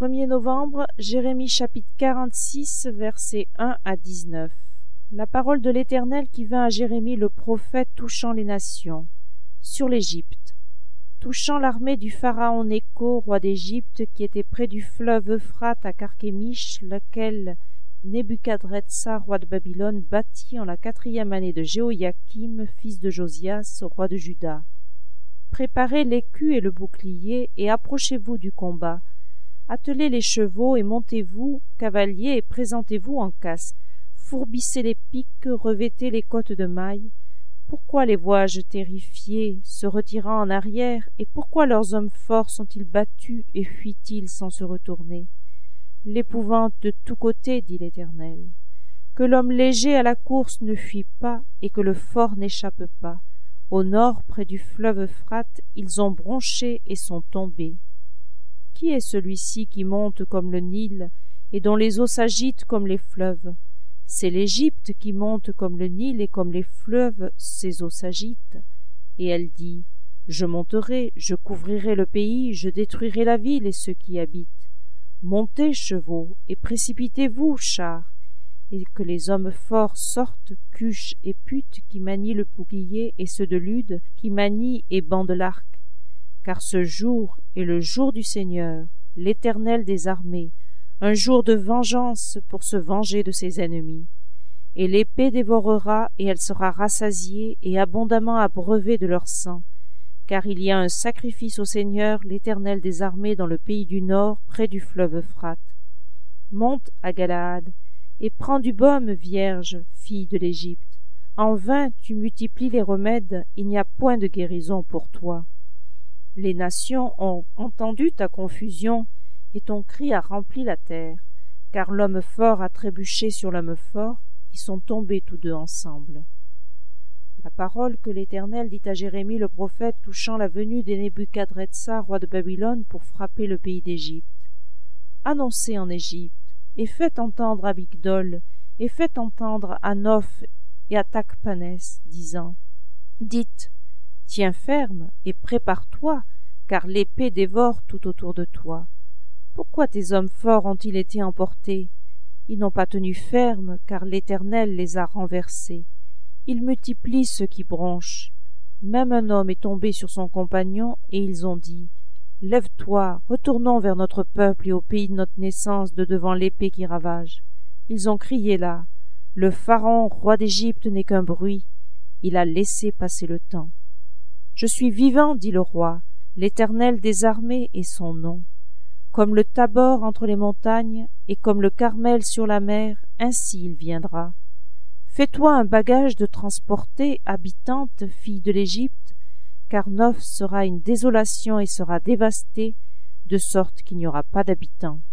1er novembre, Jérémie chapitre 46, versets 1 à 19. La parole de l'Éternel qui vint à Jérémie le prophète touchant les nations, sur l'Égypte, touchant l'armée du pharaon Nécho, roi d'Égypte, qui était près du fleuve Euphrate à Carchemish, laquelle Nebuchadrezzar, roi de Babylone, bâtit en la 4e année de Jéhoïakim, fils de Josias, roi de Juda. Préparez l'écu et le bouclier, et approchez-vous du combat. Attelez les chevaux et montez-vous, cavaliers, et présentez-vous en casque. Fourbissez les piques, revêtez les cottes de mailles. Pourquoi les vois-je terrifiés, se retirant en arrière, et pourquoi leurs hommes forts sont-ils battus et fuient-ils sans se retourner? L'épouvante de tous côtés, dit l'Éternel. Que l'homme léger à la course ne fuit pas, et que le fort n'échappe pas. Au nord, près du fleuve Euphrate, ils ont bronché et sont tombés. Qui est celui-ci qui monte comme le Nil, et dont les eaux s'agitent comme les fleuves? C'est l'Égypte qui monte comme le Nil, et comme les fleuves, ses eaux s'agitent. Et elle dit, je monterai, je couvrirai le pays, je détruirai la ville et ceux qui y habitent. Montez, chevaux, et précipitez-vous, chars, et que les hommes forts sortent, Cush et Put, qui manient le bouclier, et ceux de Lude, qui manient et bandent l'arc. Car ce jour est le jour du Seigneur, l'Éternel des armées, un jour de vengeance pour se venger de ses ennemis. Et l'épée dévorera, et elle sera rassasiée, et abondamment abreuvée de leur sang. Car il y a un sacrifice au Seigneur, l'Éternel des armées, dans le pays du Nord, près du fleuve Euphrate. Monte à Galaad, et prends du baume, vierge, fille de l'Égypte. En vain tu multiplies les remèdes, il n'y a point de guérison pour toi. Les nations ont entendu ta confusion, et ton cri a rempli la terre, car l'homme fort a trébuché sur l'homme fort, ils sont tombés tous deux ensemble. La parole que l'Éternel dit à Jérémie le prophète touchant la venue de Nebuchadrezzar, roi de Babylone, pour frapper le pays d'Égypte. Annoncez en Égypte, et faites entendre à Migdol, et faites entendre à Noph et à Tachpanès, disant, dites, tiens ferme et prépare-toi, car l'épée dévore tout autour de toi. Pourquoi tes hommes forts ont-ils été emportés? Ils n'ont pas tenu ferme, car l'Éternel les a renversés. Ils multiplient ceux qui bronchent. Même un homme est tombé sur son compagnon, et ils ont dit, lève-toi, retournons vers notre peuple et au pays de notre naissance, de devant l'épée qui ravage. Ils ont crié là, le pharaon, roi d'Égypte, n'est qu'un bruit. Il a laissé passer le temps. Je suis vivant, dit le roi, l'Éternel des armées est son nom. Comme le Tabor entre les montagnes, et comme le Carmel sur la mer, ainsi il viendra. Fais-toi un bagage de transporter, habitante, fille de l'Égypte, car Noph sera une désolation et sera dévastée, de sorte qu'il n'y aura pas d'habitants.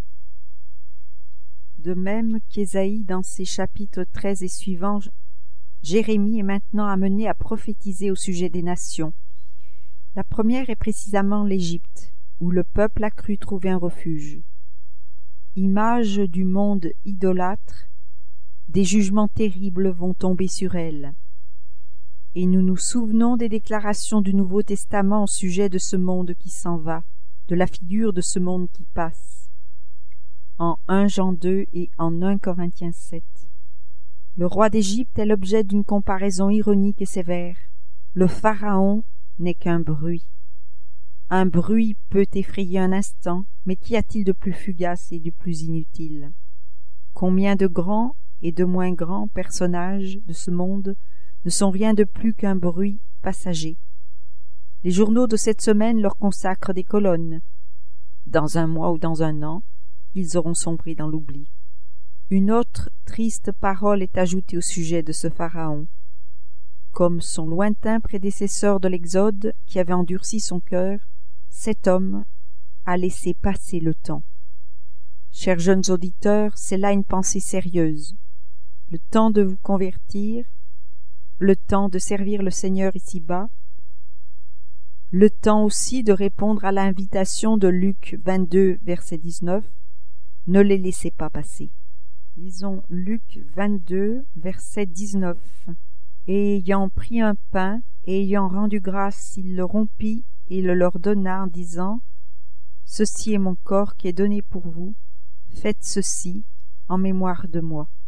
De même qu'Ésaïe dans ses chapitres 13 et suivants, Jérémie est maintenant amené à prophétiser au sujet des nations. La première est précisément l'Égypte, où le peuple a cru trouver un refuge. Image du monde idolâtre, des jugements terribles vont tomber sur elle. Et nous nous souvenons des déclarations du Nouveau Testament au sujet de ce monde qui s'en va, de la figure de ce monde qui passe. En 1 Jean 2 et en 1 Corinthiens 7. Le roi d'Égypte est l'objet d'une comparaison ironique et sévère. Le Pharaon n'est qu'un bruit. Un bruit peut effrayer un instant, mais qu'y a-t-il de plus fugace et de plus inutile? Combien de grands et de moins grands personnages de ce monde ne sont rien de plus qu'un bruit passager. Les journaux de cette semaine leur consacrent des colonnes. Dans un mois ou dans un an, ils auront sombré dans l'oubli. Une autre triste parole est ajoutée au sujet de ce Pharaon. Comme son lointain prédécesseur de l'Exode qui avait endurci son cœur, cet homme a laissé passer le temps. Chers jeunes auditeurs, c'est là une pensée sérieuse. Le temps de vous convertir, le temps de servir le Seigneur ici-bas, le temps aussi de répondre à l'invitation de Luc 22, verset 19. Ne les laissez pas passer. Lisons Luc 22, verset 19. Et ayant pris un pain, et ayant rendu grâce, il le rompit et le leur donna en disant, Ceci est mon corps qui est donné pour vous. Faites ceci en mémoire de moi.